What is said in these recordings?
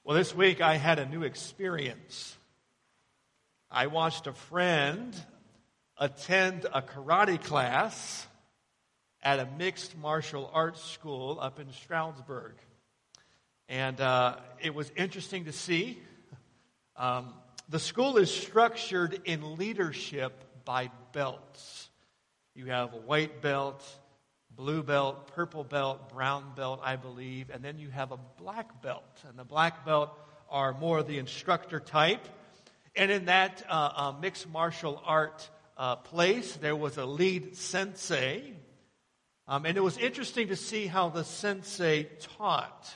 Well, this week I had a new experience. I watched a friend attend a karate class at a mixed martial arts school up in Stroudsburg. And it was interesting to see. The school is structured in leadership by belts. You have a white belt, blue belt, purple belt, brown belt, I believe, and then you have a black belt. And the black belt are more the instructor type. And in that mixed martial art place, there was a lead sensei. And it was interesting to see how the sensei taught.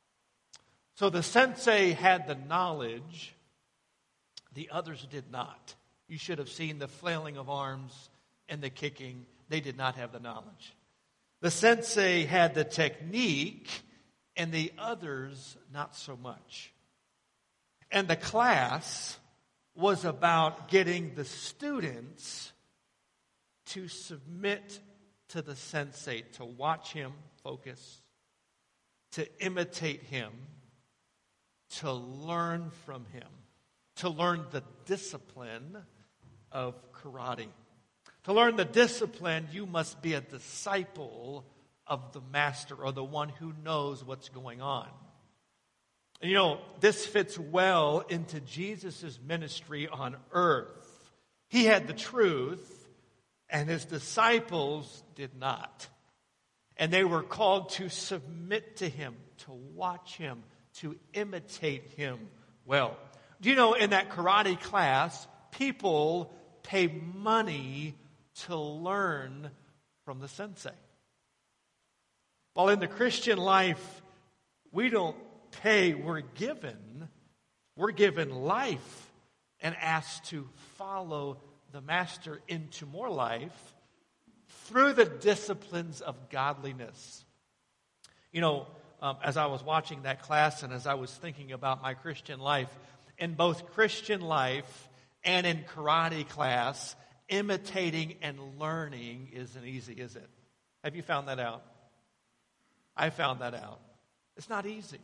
So the sensei had the knowledge, the others did not. You should have seen the flailing of arms and the kicking. They did not have the knowledge. The sensei had the technique, and the others not so much. And the class was about getting the students to submit to the sensei, to watch him focus, to imitate him, to learn from him, to learn the discipline of karate. To learn the discipline, you must be a disciple of the master or the one who knows what's going on. And you know, this fits well into Jesus' ministry on earth. He had the truth, and his disciples did not. And they were called to submit to him, to watch him, to imitate him well. Do you know, in that karate class, people pay money to learn from the sensei. While in the Christian life, we don't pay, we're given. We're given life and asked to follow the master into more life through the disciplines of godliness. You know, as I was watching that class and as I was thinking about my Christian life, in both Christian life and in karate class, imitating and learning isn't easy, is it? Have you found that out? I found that out. It's not easy.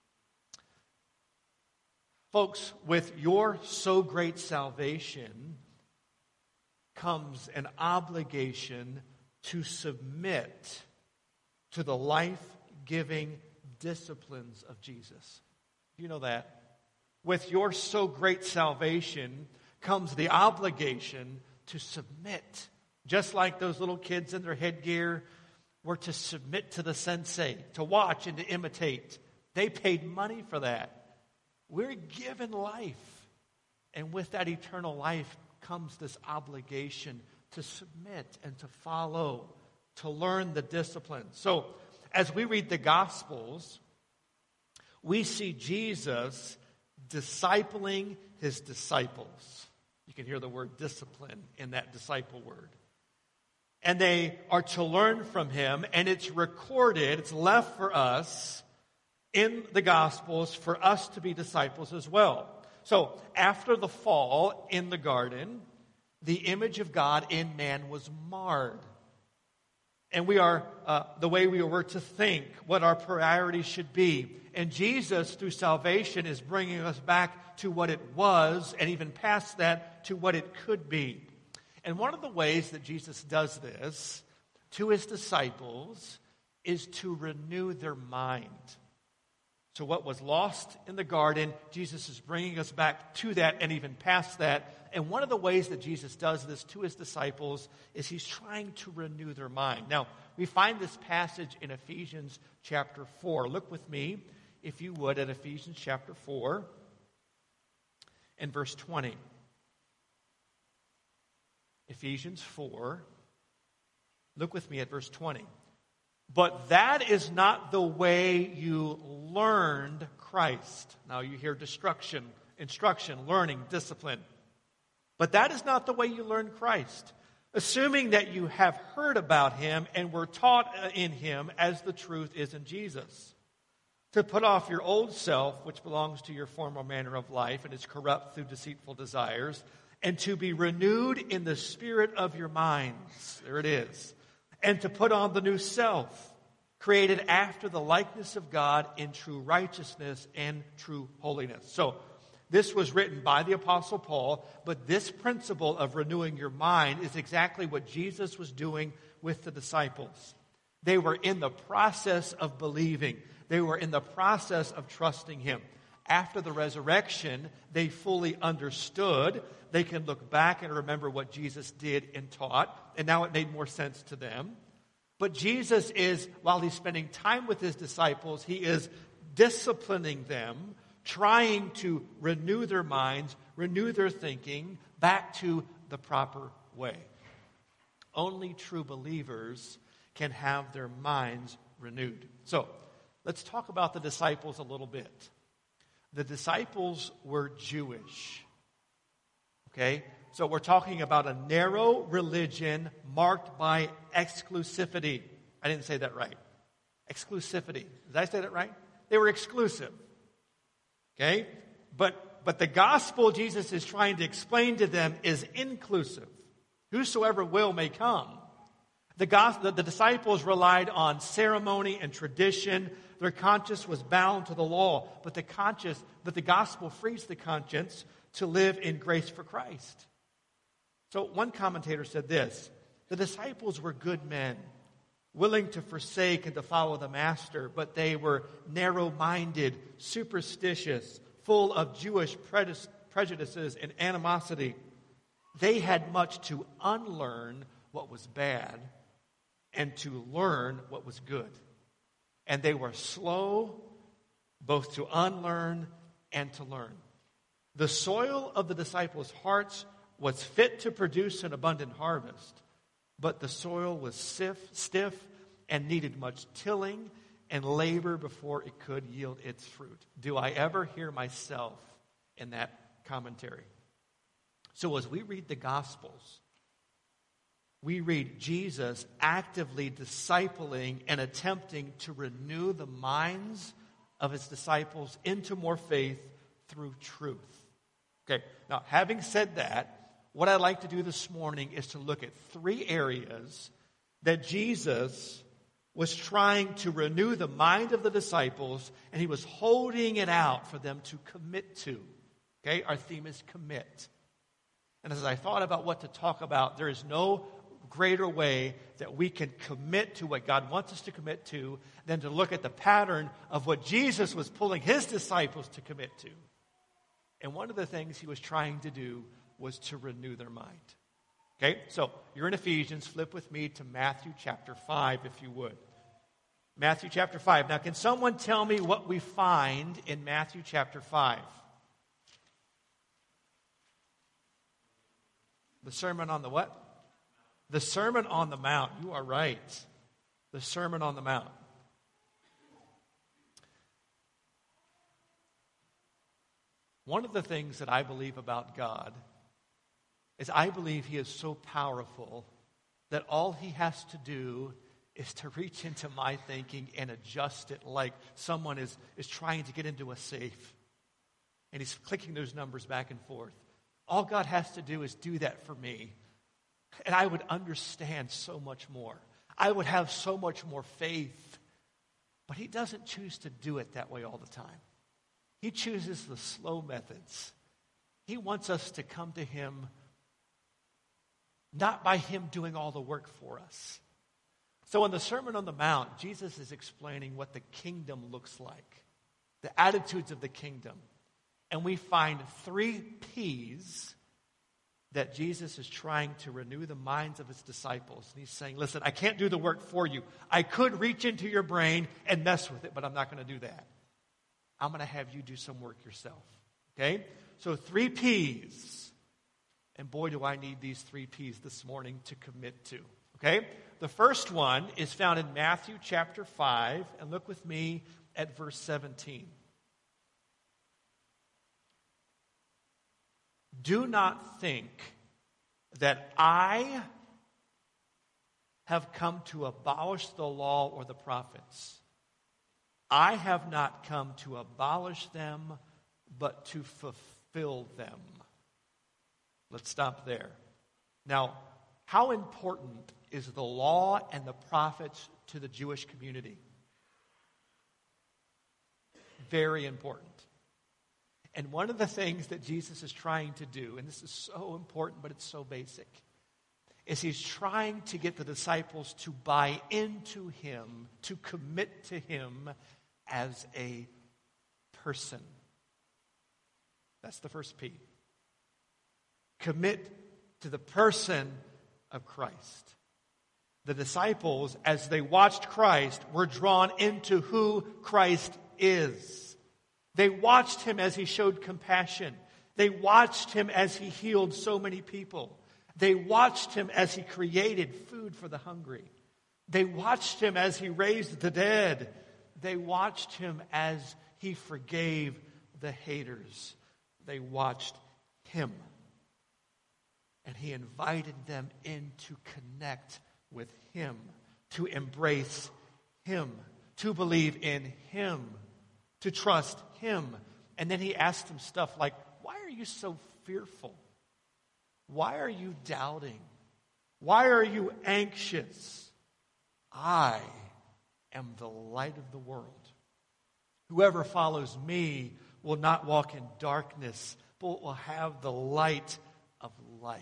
Folks, with your so great salvation comes an obligation to submit to the life-giving disciplines of Jesus. Do you know that? With your so great salvation comes the obligation to submit. Just like those little kids in their headgear were to submit to the sensei, to watch and to imitate. They paid money for that. We're given life. And with that eternal life comes this obligation to submit and to follow, to learn the discipline. So, as we read the Gospels, we see Jesus discipling his disciples. You can hear the word discipline in that disciple word. And they are to learn from him, and it's recorded, it's left for us in the Gospels for us to be disciples as well. So, after the fall in the garden, the image of God in man was marred. And we are, the way we were to think, what our priorities should be. And Jesus, through salvation, is bringing us back to what it was, and even past that, to what it could be. And one of the ways that Jesus does this to his disciples is to renew their mind. So what was lost in the garden, Jesus is bringing us back to that and even past that. And one of the ways that Jesus does this to his disciples is he's trying to renew their mind. Now, we find this passage in Ephesians chapter 4. Look with me, if you would, at Ephesians chapter 4 and verse 20. Ephesians 4. Look with me at verse 20. But that is not the way you learned Christ. Now you hear instruction, learning, discipline. But that is not the way you learned Christ. Assuming that you have heard about him and were taught in him as the truth is in Jesus. To put off your old self, which belongs to your former manner of life and is corrupt through deceitful desires, and to be renewed in the spirit of your minds. There it is. And to put on the new self, created after the likeness of God in true righteousness and true holiness. So, this was written by the Apostle Paul, but this principle of renewing your mind is exactly what Jesus was doing with the disciples. They were in the process of believing. They were in the process of trusting Him. After the resurrection, they fully understood. They can look back and remember what Jesus did and taught, and now it made more sense to them. But Jesus is, while He's spending time with His disciples, He is disciplining them, trying to renew their minds, renew their thinking back to the proper way. Only true believers can have their minds renewed. So, let's talk about the disciples a little bit. The disciples were Jewish. Okay? So we're talking about a narrow religion marked by exclusivity. I didn't say that right. Exclusivity. Did I say that right? They were exclusive. Okay? But the gospel Jesus is trying to explain to them is inclusive. Whosoever will may come. The disciples relied on ceremony and tradition. Their conscience was bound to the law, but the gospel frees the conscience to live in grace for Christ. So one commentator said this: the disciples were good men, willing to forsake and to follow the master, but they were narrow-minded, superstitious, full of Jewish prejudices and animosity. They had much to unlearn what was bad and to learn what was good. And they were slow both to unlearn and to learn. The soil of the disciples' hearts was fit to produce an abundant harvest, but the soil was stiff and needed much tilling and labor before it could yield its fruit. Do I ever hear myself in that commentary? So as we read the Gospels, we read Jesus actively discipling and attempting to renew the minds of His disciples into more faith through truth. Okay, now having said that, what I'd like to do this morning is to look at 3 areas that Jesus was trying to renew the mind of the disciples, and He was holding it out for them to commit to. Okay, our theme is commit. And as I thought about what to talk about, there is no greater way that we can commit to what God wants us to commit to than to look at the pattern of what Jesus was pulling His disciples to commit to. And one of the things He was trying to do was to renew their mind. Okay, so you're in Ephesians. Flip with me to Matthew chapter 5, if you would. Matthew chapter 5. Now, can someone tell me what we find in Matthew chapter 5? The Sermon on the what? The Sermon on the Mount. You are right. The Sermon on the Mount. One of the things that I believe about God is I believe He is so powerful that all He has to do is to reach into my thinking and adjust it like someone is trying to get into a safe. And He's clicking those numbers back and forth. All God has to do is do that for me. And I would understand so much more. I would have so much more faith. But He doesn't choose to do it that way all the time. He chooses the slow methods. He wants us to come to Him not by Him doing all the work for us. So in the Sermon on the Mount, Jesus is explaining what the kingdom looks like, the attitudes of the kingdom. And we find 3 P's that Jesus is trying to renew the minds of His disciples. And He's saying, listen, I can't do the work for you. I could reach into your brain and mess with it, but I'm not going to do that. I'm going to have you do some work yourself. Okay? So 3 P's. And boy, do I need these 3 P's this morning to commit to. Okay? The first one is found in Matthew chapter 5. And look with me at verse 17. Do not think that I have come to abolish the law or the prophets. I have not come to abolish them, but to fulfill them. Let's stop there. Now, how important is the law and the prophets to the Jewish community? very important. And one of the things that Jesus is trying to do, and this is so important, but it's so basic, is he's trying to get the disciples to buy into him, to commit to him as a person. That's the first P. Commit to the person of Christ. The disciples, as they watched Christ, were drawn into who Christ is. They watched him as he showed compassion. They watched him as he healed so many people. They watched him as he created food for the hungry. They watched him as he raised the dead. They watched him as he forgave the haters. They watched him. And he invited them in to connect with him, to embrace him, to believe in him, to trust him. And then he asked them stuff like, why are you so fearful? Why are you doubting? Why are you anxious? I am the light of the world. Whoever follows me will not walk in darkness, but will have the light of life.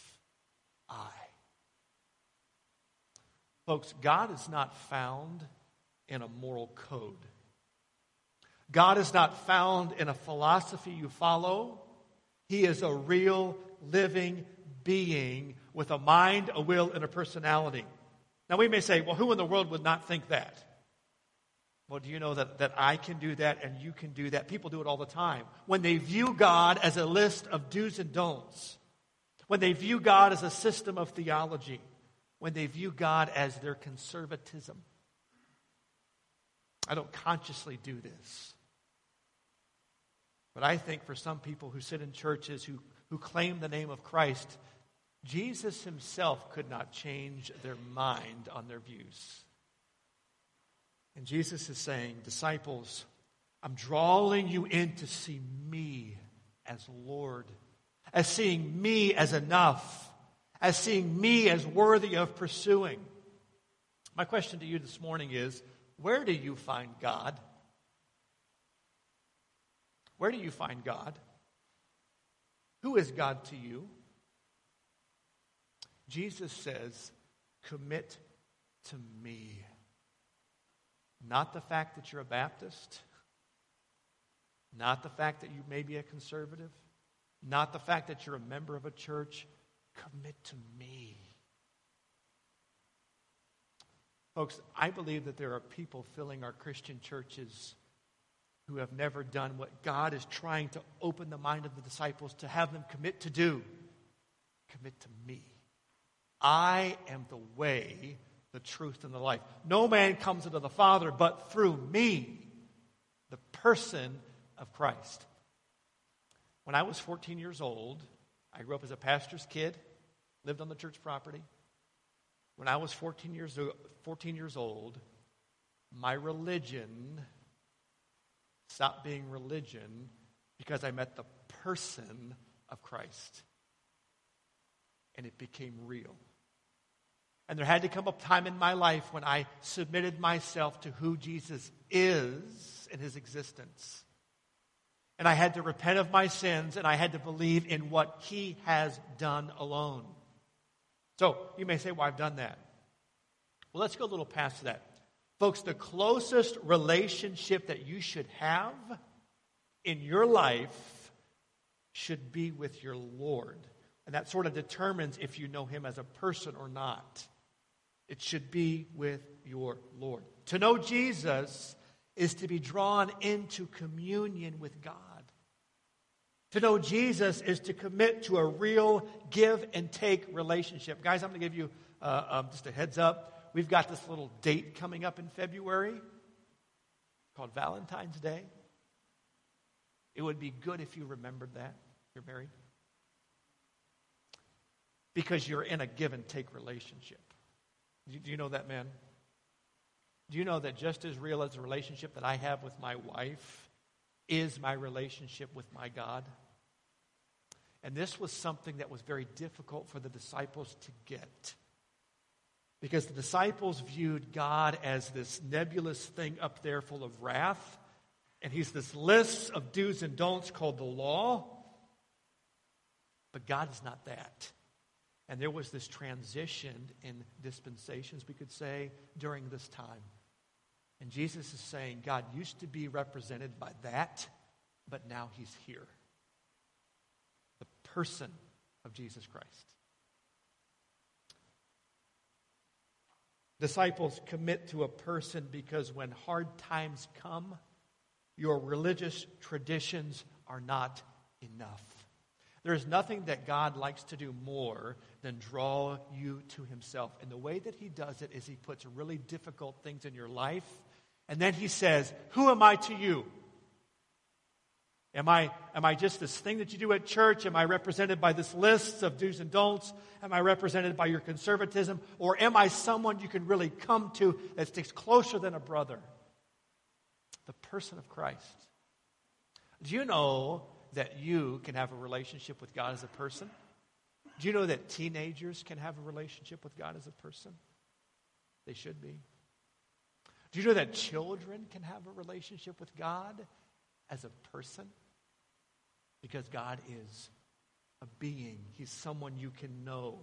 Folks, God is not found in a moral code. God is not found in a philosophy you follow. He is a real, living being with a mind, a will, and a personality. Now we may say, well, who in the world would not think that? Well, do you know that I can do that and you can do that? People do it all the time. When they view God as a list of do's and don'ts, when they view God as a system of theology, when they view God as their conservatism. I don't consciously do this. But I think for some people who sit in churches who claim the name of Christ, Jesus himself could not change their mind on their views. And Jesus is saying, disciples, I'm drawing you in to see me as Lord, as seeing me as enough, as seeing me as worthy of pursuing. My question to you this morning is, where do you find God? Where do you find God? Who is God to you? Jesus says, commit to me. Not the fact that you're a Baptist. Not the fact that you may be a conservative. Not the fact that you're a member of a church. Commit to me. Folks, I believe that there are people filling our Christian churches who have never done what God is trying to open the mind of the disciples to have them commit to do. Commit to me. I am the way, the truth, and the life. No man comes unto the Father but through me, the person of Christ. When I was 14 years old, I grew up as a pastor's kid, lived on the church property. When I was 14 years old, my religion stopped being religion because I met the person of Christ. And it became real. And there had to come a time in my life when I submitted myself to who Jesus is in his existence. And I had to repent of my sins, and I had to believe in what he has done alone. So, you may say, well, I've done that. Well, let's go a little past that. Folks, the closest relationship that you should have in your life should be with your Lord. And that sort of determines if you know him as a person or not. It should be with your Lord. To know Jesus is to be drawn into communion with God. To know Jesus is to commit to a real give and take relationship. Guys, I'm going to give you just a heads up. We've got this little date coming up in February called Valentine's Day. It would be good if you remembered that. You're married. Because you're in a give and take relationship. Do you know that, man? Do you know that just as real as the relationship that I have with my wife is my relationship with my God? And this was something that was very difficult for the disciples to get. Because the disciples viewed God as this nebulous thing up there full of wrath And he's this list of do's and don'ts called the law. But God is not that. And there was this transition in dispensations, we could say, during this time. And Jesus is saying God used to be represented by that, but now he's here. The person of Jesus Christ. Disciples commit to a person because when hard times come, your religious traditions are not enough. There is nothing that God likes to do more than draw you to himself. And the way that he does it is he puts really difficult things in your life. And then he says, who am I to you? Am I just this thing that you do at church? Am I represented by this list of do's and don'ts? Am I represented by your conservatism? Or am I someone you can really come to that sticks closer than a brother? The person of Christ. Do you know that you can have a relationship with God as a person? Do you know that teenagers can have a relationship with God as a person? They should be. Do you know that children can have a relationship with God as a person? Because God is a being. He's someone you can know.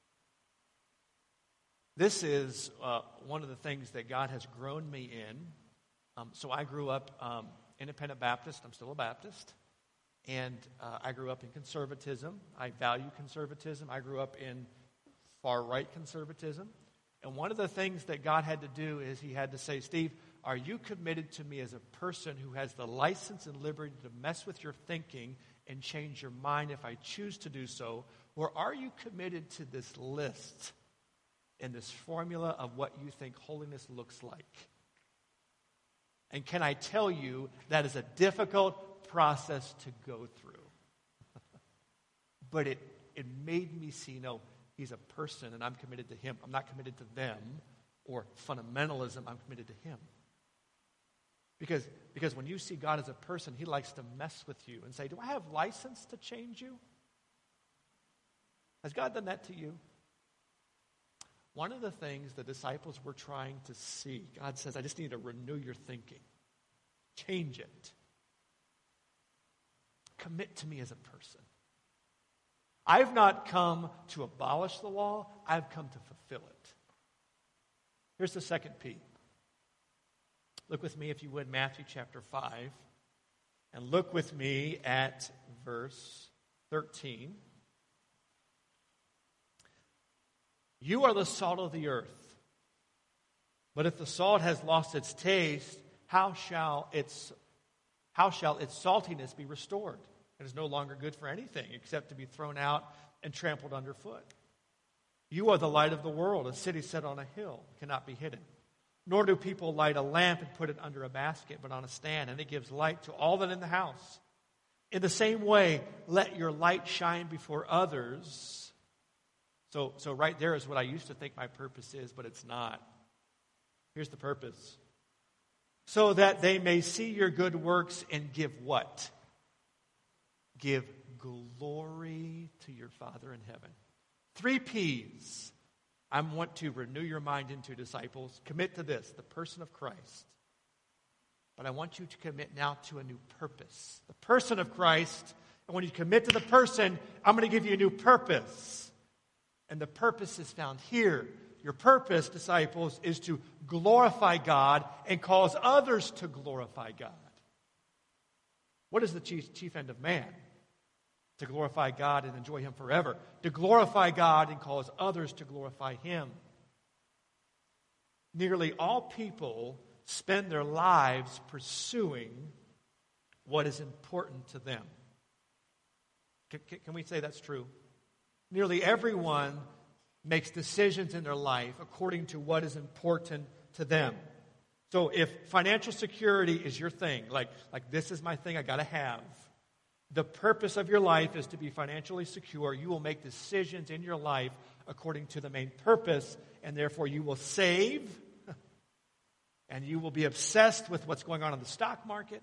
This is one of the things that God has grown me in. So I grew up independent Baptist. I'm still a Baptist. And I grew up in conservatism. I value conservatism. I grew up in far-right conservatism. And one of the things that God had to do is he had to say, Steve, are you committed to me as a person who has the license and liberty to mess with your thinking and change your mind if I choose to do so? Or are you committed to this list and this formula of what you think holiness looks like? And can I tell you that is a difficult process to go through. But it made me see, no, he's a person and I'm committed to him. I'm not committed to them or fundamentalism. I'm committed to him. Because when you see God as a person, he likes to mess with you and say, do I have license to change you? Has God done that to you? One of the things the disciples were trying to see, God says, I just need to renew your thinking. Change it. Commit to me as a person. I've not come to abolish the law. I've come to fulfill it. Here's the second P. Look with me, if you would, Matthew chapter 5. And look with me at verse 13. You are the salt of the earth. But if the salt has lost its taste, how shall its saltiness be restored? It is no longer good for anything except to be thrown out and trampled underfoot. You are the light of the world. A city set on a hill cannot be hidden. Nor do people light a lamp and put it under a basket, but on a stand, and it gives light to all that are in the house. In the same way, let your light shine before others. So right there is what I used to think my purpose is, but it's not. Here's the purpose. So that they may see your good works and give what? Give glory to your Father in heaven. 3 P's. I want to renew your mind into disciples. Commit to this, the person of Christ. But I want you to commit now to a new purpose. The person of Christ. And when you commit to the person, I'm going to give you a new purpose. And the purpose is found here. Your purpose, disciples, is to glorify God and cause others to glorify God. What is the chief end of man? To glorify God and enjoy him forever. To glorify God and cause others to glorify him. Nearly all people spend their lives pursuing what is important to them. Can we say that's true? Nearly everyone makes decisions in their life according to what is important to them. So if financial security is your thing, like this is my thing I got to have, the purpose of your life is to be financially secure. You will make decisions in your life according to the main purpose, and therefore you will save, and you will be obsessed with what's going on in the stock market.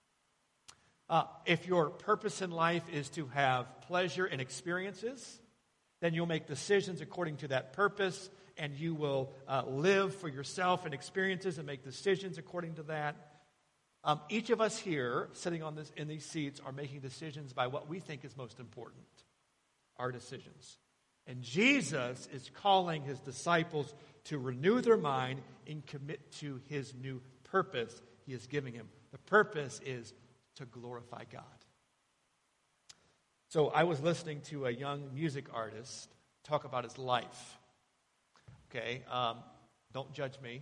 If your purpose in life is to have pleasure and experiences, then you'll make decisions according to that purpose, and you will live for yourself and experiences and make decisions according to that. Each of us here, sitting in these seats, are making decisions by what we think is most important, our decisions. And Jesus is calling his disciples to renew their mind and commit to his new purpose he is giving him. The purpose is to glorify God. So I was listening to a young music artist talk about his life. Okay, don't judge me.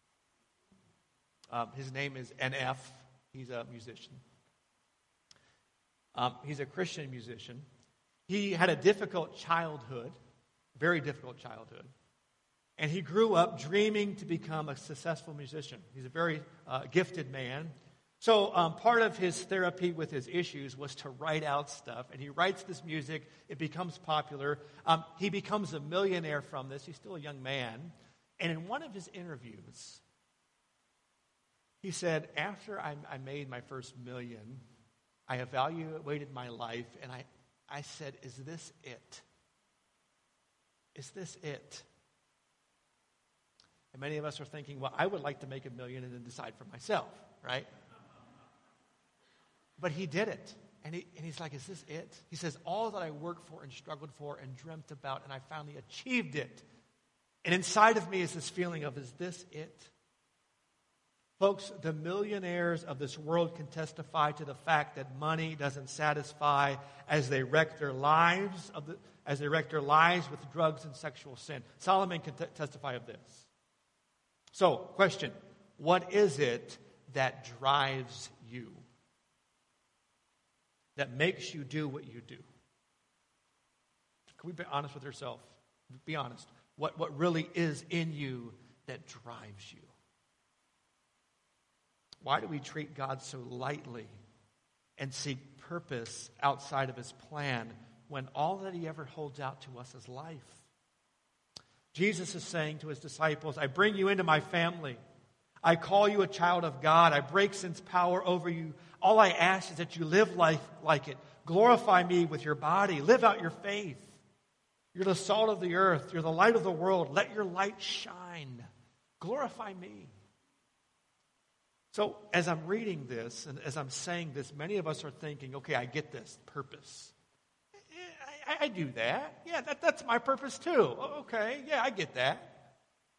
His name is NF. He's a musician. He's a Christian musician. He had a difficult childhood, very difficult childhood. And he grew up dreaming to become a successful musician. He's a very gifted man. So part of his therapy with his issues was to write out stuff. And he writes this music. It becomes popular. He becomes a millionaire from this. He's still a young man. And in one of his interviews, he said, after I made my first million, I evaluated my life, and I said, is this it? Is this it? And many of us are thinking, well, I would like to make $1 million and then decide for myself, right? But he did it. And he's like, is this it? He says, all that I worked for and struggled for and dreamt about, and I finally achieved it. And inside of me is this feeling of, is this it? Folks, the millionaires of this world can testify to the fact that money doesn't satisfy as they wreck their lives with drugs and sexual sin. Solomon can testify of this. So, question, what is it that drives you? That makes you do what you do? Can we be honest with ourselves? Be honest. What really is in you that drives you? Why do we treat God so lightly and seek purpose outside of his plan when all that he ever holds out to us is life? Jesus is saying to his disciples, I bring you into my family. I call you a child of God. I break sin's power over you. All I ask is that you live life like it. Glorify me with your body. Live out your faith. You're the salt of the earth. You're the light of the world. Let your light shine. Glorify me. So as I'm reading this and as I'm saying this, many of us are thinking, okay, I get this, purpose. I do that. Yeah, that's my purpose too. Okay, yeah, I get that.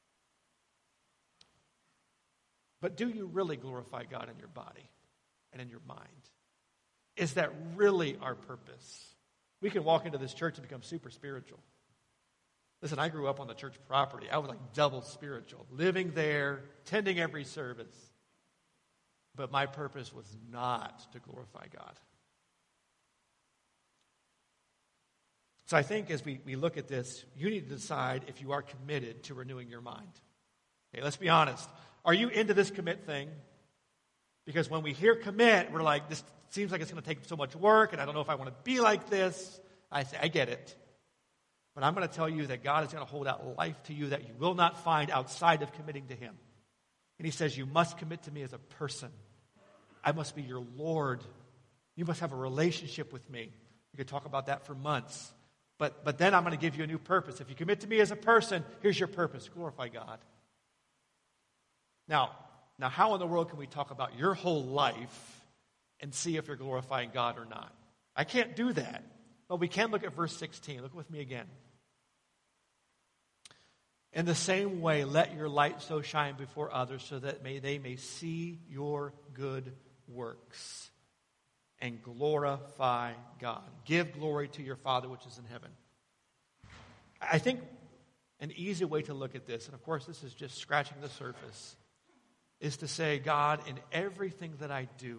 But do you really glorify God in your body and in your mind? Is that really our purpose? We can walk into this church and become super spiritual. Listen, I grew up on the church property. I was like double spiritual, living there, attending every service. But my purpose was not to glorify God. So I think as we look at this, you need to decide if you are committed to renewing your mind. Okay, let's be honest. Are you into this commit thing? Because when we hear commit, we're like, this seems like it's going to take so much work, and I don't know if I want to be like this. I say, I get it. But I'm going to tell you that God is going to hold out life to you that you will not find outside of committing to him. And he says, you must commit to me as a person. I must be your Lord. You must have a relationship with me. You could talk about that for months. But then I'm going to give you a new purpose. If you commit to me as a person, here's your purpose. Glorify God. Now, how in the world can we talk about your whole life and see if you're glorifying God or not? I can't do that. But we can look at verse 16. Look with me again. In the same way, let your light so shine before others so that they may see your good works and glorify God. Give glory to your Father which is in heaven. I think an easy way to look at this, and of course this is just scratching the surface, is to say, God, in everything that I do,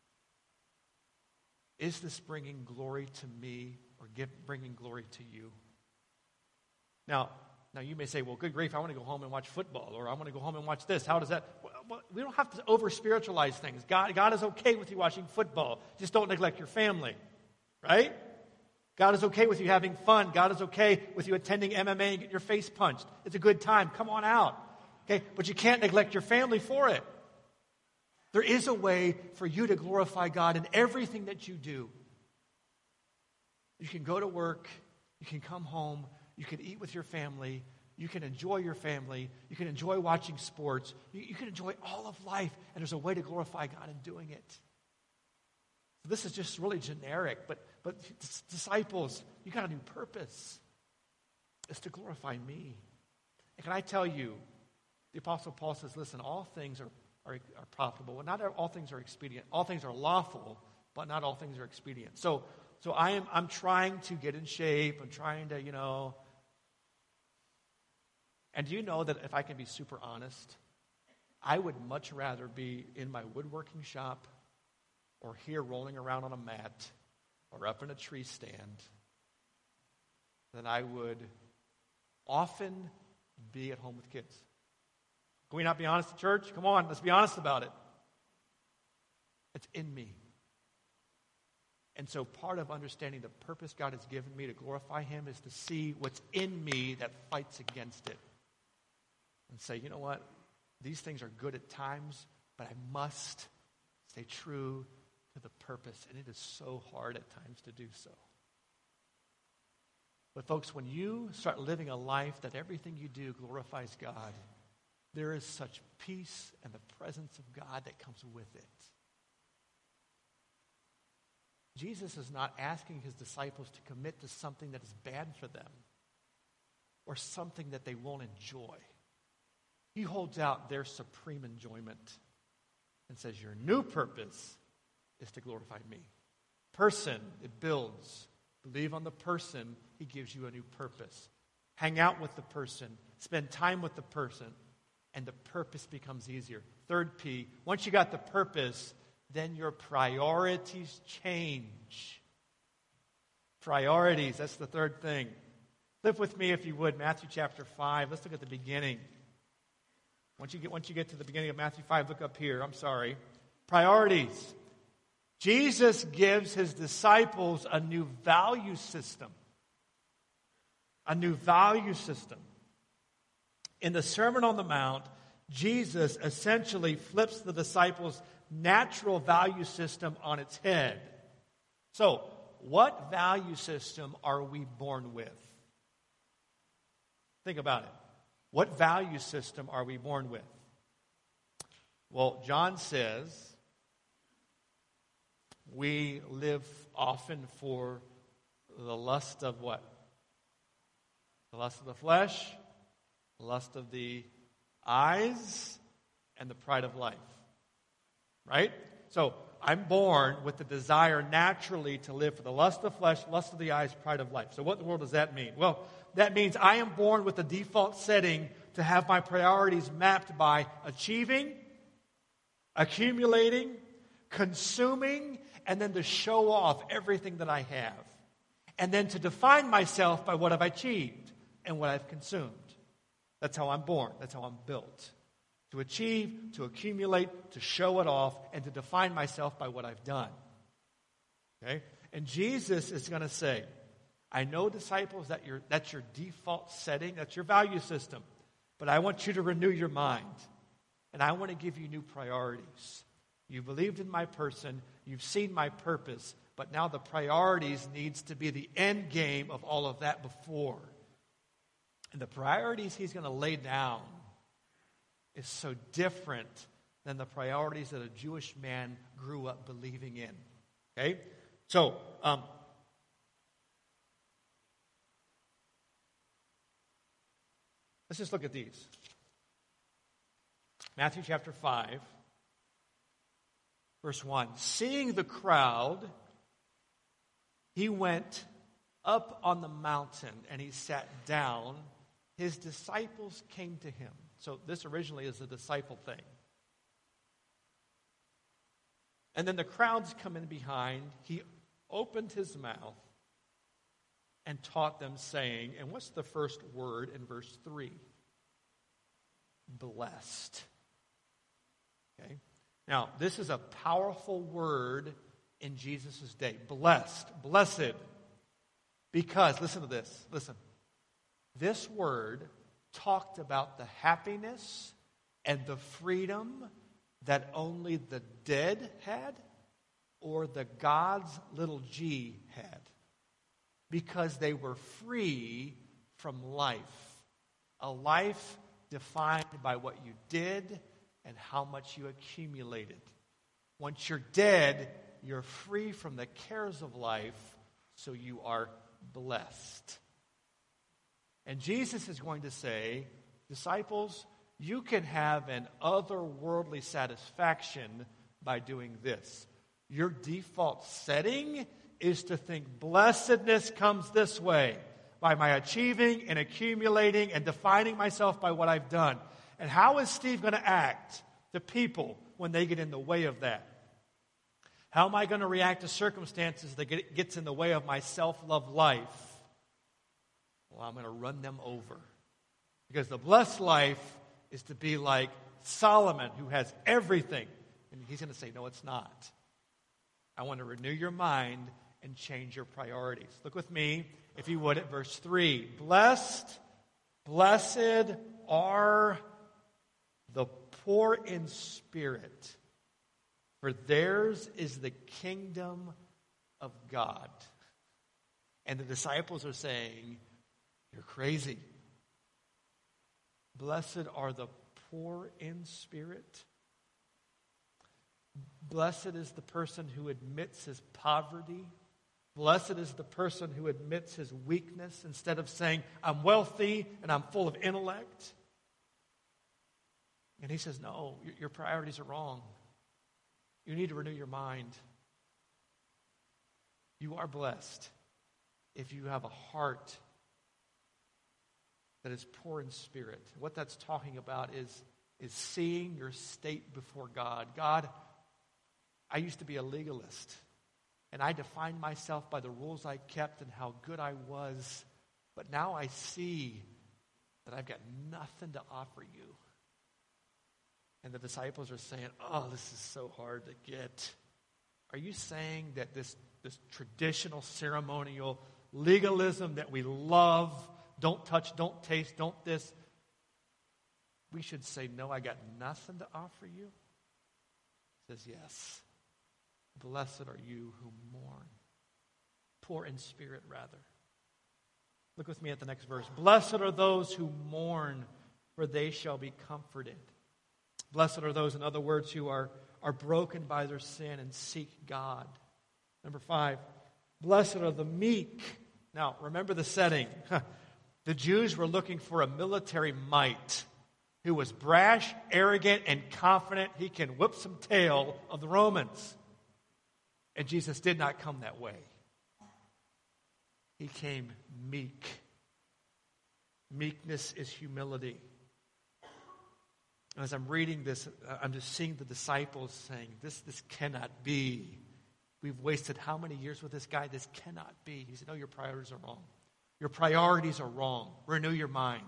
is this bringing glory to me or bringing glory to you? Now you may say, well, good grief, I want to go home and watch football, or I want to go home and watch this. How does that? Well, we don't have to over-spiritualize things. God is okay with you watching football. Just don't neglect your family, right? God is okay with you having fun. God is okay with you attending MMA and getting your face punched. It's a good time. Come on out, okay? But you can't neglect your family for it. There is a way for you to glorify God in everything that you do. You can go to work. You can come home. You can eat with your family. You can enjoy your family. You can enjoy watching sports. You can enjoy all of life. And there's a way to glorify God in doing it. So this is just really generic. But disciples, you got a new purpose. It's to glorify me. And can I tell you, the Apostle Paul says, listen, all things are profitable. Well, not all things are expedient. All things are lawful, but not all things are expedient. So I'm trying to get in shape. I'm trying to, And do you know that if I can be super honest, I would much rather be in my woodworking shop or here rolling around on a mat or up in a tree stand than I would often be at home with kids. Can we not be honest, church? Come on, let's be honest about it. It's in me. And so part of understanding the purpose God has given me to glorify Him is to see what's in me that fights against it. And say, you know what? These things are good at times, but I must stay true to the purpose. And it is so hard at times to do so. But folks, when you start living a life that everything you do glorifies God, there is such peace and the presence of God that comes with it. Jesus is not asking His disciples to commit to something that is bad for them or something that they won't enjoy. He holds out their supreme enjoyment and says, your new purpose is to glorify me. Person, it builds. Believe on the person, He gives you a new purpose. Hang out with the person. Spend time with the person. And the purpose becomes easier. Third P, once you got the purpose, then your priorities change. Priorities, that's the third thing. Flip with me, if you would, Matthew chapter 5. Let's look at the beginning. Once you get to the beginning of Matthew 5, look up here. I'm sorry. Priorities. Jesus gives His disciples a new value system. A new value system. In the Sermon on the Mount, Jesus essentially flips the disciples' natural value system on its head. So, what value system are we born with? Think about it. What value system are we born with? Well, John says we live often for the lust of what? The lust of the flesh, the lust of the eyes, and the pride of life. Right? So, I'm born with the desire naturally to live for the lust of the flesh, lust of the eyes, pride of life. So what in the world does that mean? Well, that means I am born with the default setting to have my priorities mapped by achieving, accumulating, consuming, and then to show off everything that I have. And then to define myself by what I've achieved and what I've consumed. That's how I'm born. That's how I'm built. To achieve, to accumulate, to show it off, and to define myself by what I've done. Okay? And Jesus is going to say, I know, disciples, that's your default setting, that's your value system. But I want you to renew your mind. And I want to give you new priorities. You believed in my person, you've seen my purpose, but now the priorities needs to be the end game of all of that before. And the priorities He's going to lay down is so different than the priorities that a Jewish man grew up believing in. Okay? So, let's just look at these. Matthew chapter 5, verse 1. Seeing the crowd, He went up on the mountain and He sat down. His disciples came to Him. So this originally is a disciple thing. And then the crowds come in behind. He opened His mouth and taught them, saying, and what's the first word in verse 3? Blessed. Okay? Now, this is a powerful word in Jesus' day. Blessed. Blessed. Because, listen to this. Listen. This word talked about the happiness and the freedom that only the dead had or the God's little g had. Because they were free from life. A life defined by what you did and how much you accumulated. Once you're dead, you're free from the cares of life, so you are blessed. And Jesus is going to say, disciples, you can have an otherworldly satisfaction by doing this. Your default setting is to think blessedness comes this way, by my achieving and accumulating and defining myself by what I've done. And how is Steve going to act to people when they get in the way of that? How am I going to react to circumstances that gets in the way of my self-love life? Well, I'm going to run them over. Because the blessed life is to be like Solomon, who has everything. And he's going to say, no, it's not. I want to renew your mind and change your priorities. Look with me, if you would, at verse 3. Blessed are the poor in spirit, for theirs is the kingdom of God. And the disciples are saying, you're crazy. Blessed are the poor in spirit. Blessed is the person who admits his poverty. Blessed is the person who admits his weakness instead of saying, I'm wealthy and I'm full of intellect. And he says, no, your priorities are wrong. You need to renew your mind. You are blessed if you have a heart that is poor in spirit. What that's talking about is seeing your state before God. God, I used to be a legalist, and I defined myself by the rules I kept and how good I was, but now I see that I've got nothing to offer you. And the disciples are saying, oh, this is so hard to get. Are you saying that this traditional ceremonial legalism that we love, don't touch, don't taste, don't this, we should say, no, I got nothing to offer you? He says, yes. Blessed are you who mourn. Poor in spirit, rather. Look with me at the next verse. Blessed are those who mourn, for they shall be comforted. Blessed are those, in other words, who are broken by their sin and seek God. Number 5, blessed are the meek. Now, remember the setting. The Jews were looking for a military might who was brash, arrogant, and confident he can whip some tail of the Romans. And Jesus did not come that way. He came meek. Meekness is humility. And as I'm reading this, I'm just seeing the disciples saying, this cannot be. We've wasted how many years with this guy? This cannot be. He said, no, your priorities are wrong. Your priorities are wrong. Renew your mind.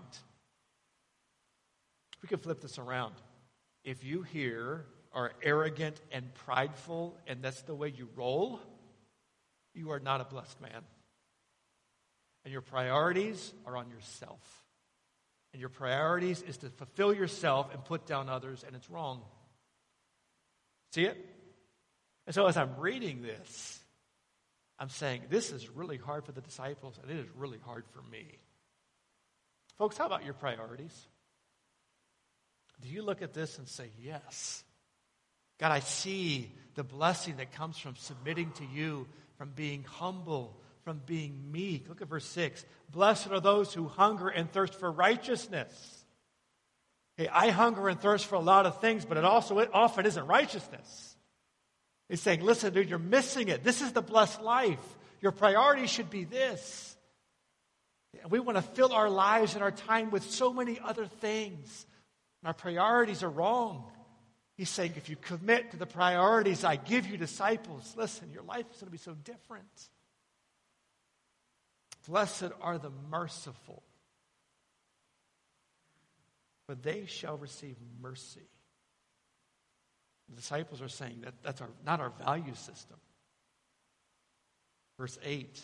We can flip this around. If you here are arrogant and prideful, and that's the way you roll, you are not a blessed man. And your priorities are on yourself. And your priorities is to fulfill yourself and put down others, and it's wrong. See it? And so as I'm reading this, I'm saying, this is really hard for the disciples, and it is really hard for me. Folks, how about your priorities? Do you look at this and say, yes, God, I see the blessing that comes from submitting to you, from being humble, from being meek. Look at verse 6. Blessed are those who hunger and thirst for righteousness. Hey, I hunger and thirst for a lot of things, but it often isn't righteousness. He's saying, listen, dude, you're missing it. This is the blessed life. Your priority should be this. And we want to fill our lives and our time with so many other things. And our priorities are wrong. He's saying, if you commit to the priorities I give you, disciples, listen, your life is going to be so different. Blessed are the merciful, for they shall receive mercy. The disciples are saying that that's not our value system. Verse 8,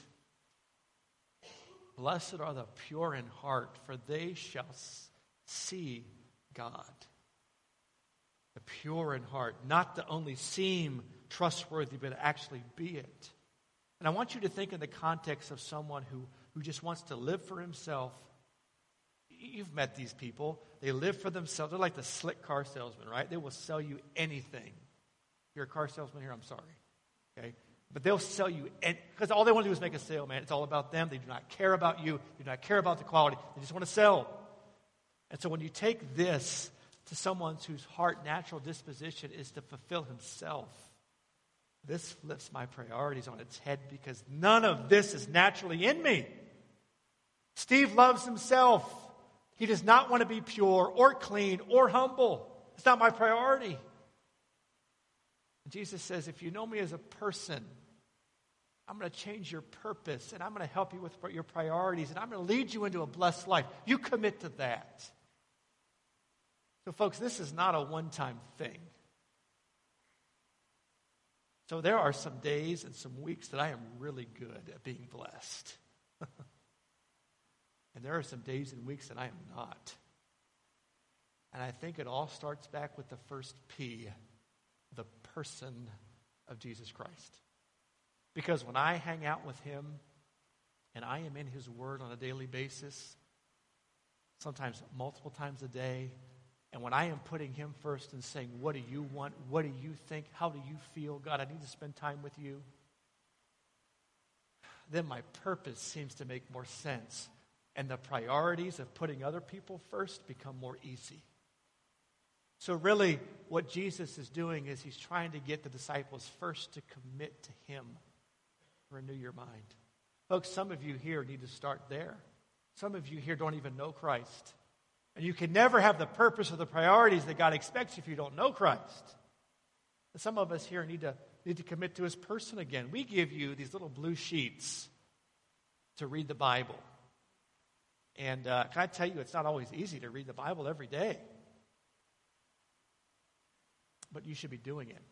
blessed are the pure in heart, for they shall see God. The pure in heart, not to only seem trustworthy, but actually be it. And I want you to think in the context of someone who just wants to live for himself. You've met these people. They live for themselves. They're like the slick car salesman, right? They will sell you anything. If you're a car salesman here, I'm sorry. Okay? But they'll sell you, because all they want to do is make a sale, man. It's all about them. They do not care about you. They do not care about the quality. They just want to sell. And so when you take this to someone whose heart, natural disposition is to fulfill himself, this flips my priorities on its head because none of this is naturally in me. Steve loves himself. He does not want to be pure or clean or humble. It's not my priority. And Jesus says, if you know me as a person, I'm going to change your purpose, and I'm going to help you with your priorities, and I'm going to lead you into a blessed life. You commit to that. So, folks, this is not a one-time thing. So there are some days and some weeks that I am really good at being blessed. And there are some days and weeks that I am not. And I think it all starts back with the first P, the person of Jesus Christ. Because when I hang out with him and I am in his word on a daily basis, sometimes multiple times a day, and when I am putting him first and saying, what do you want? What do you think? How do you feel? God, I need to spend time with you. Then my purpose seems to make more sense. And the priorities of putting other people first become more easy. So really, what Jesus is doing is he's trying to get the disciples first to commit to him. Renew your mind. Folks, some of you here need to start there. Some of you here don't even know Christ. And you can never have the purpose or the priorities that God expects if you don't know Christ. And some of us here need to commit to his person again. We give you these little blue sheets to read the Bible. And can I tell you, it's not always easy to read the Bible every day. But you should be doing it.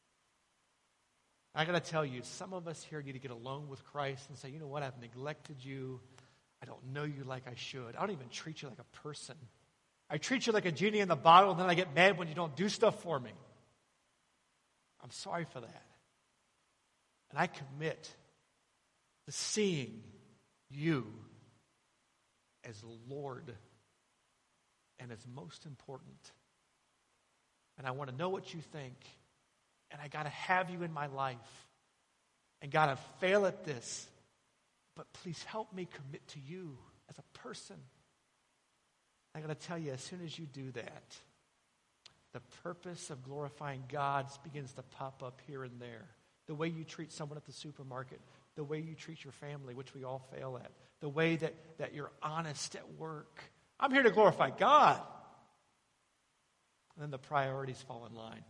I got to tell you, some of us here need to get alone with Christ and say, you know what, I've neglected you. I don't know you like I should. I don't even treat you like a person. I treat you like a genie in the bottle, and then I get mad when you don't do stuff for me. I'm sorry for that. And I commit to seeing you as Lord and as most important. And I want to know what you think. And I got to have you in my life. And God, I fail at this. But please help me commit to you as a person. I got to tell you, as soon as you do that, the purpose of glorifying God begins to pop up here and there. The way you treat someone at the supermarket, the way you treat your family, which we all fail at, the way that you're honest at work. I'm here to glorify God. And then the priorities fall in line.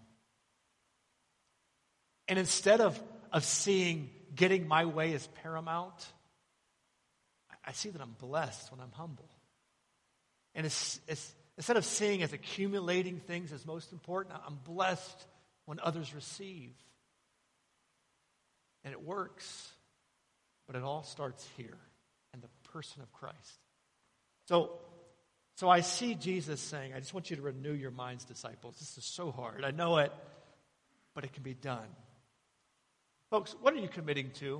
And instead of seeing getting my way as paramount, I see that I'm blessed when I'm humble. And instead of seeing as accumulating things as most important, I'm blessed when others receive. And it works. But it all starts here in the person of Christ. So I see Jesus saying, I just want you to renew your minds, disciples. This is so hard. I know it, but it can be done. Folks, what are you committing to?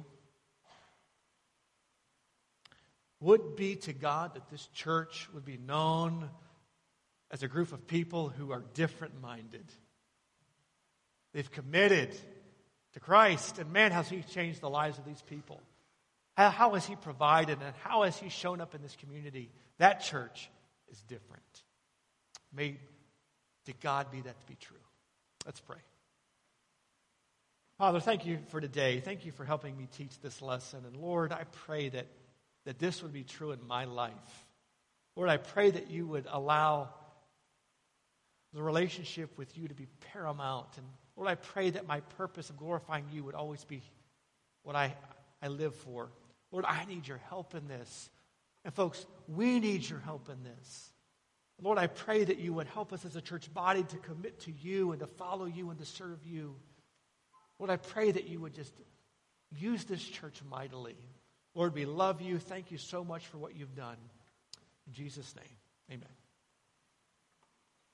Would be to God that this church would be known as a group of people who are different-minded. They've committed to Christ, and man, has he changed the lives of these people. How has he provided, and how has he shown up in this community? That church is different. May to God be that to be true. Let's pray. Father, thank you for today. Thank you for helping me teach this lesson. And Lord, I pray that this would be true in my life. Lord, I pray that you would allow the relationship with you to be paramount. And Lord, I pray that my purpose of glorifying you would always be what I live for. Lord, I need your help in this. And folks, we need your help in this. Lord, I pray that you would help us as a church body to commit to you and to follow you and to serve you. Lord, I pray that you would just use this church mightily. Lord, we love you. Thank you so much for what you've done. In Jesus' name, amen.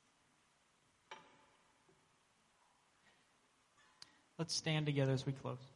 Let's stand together as we close.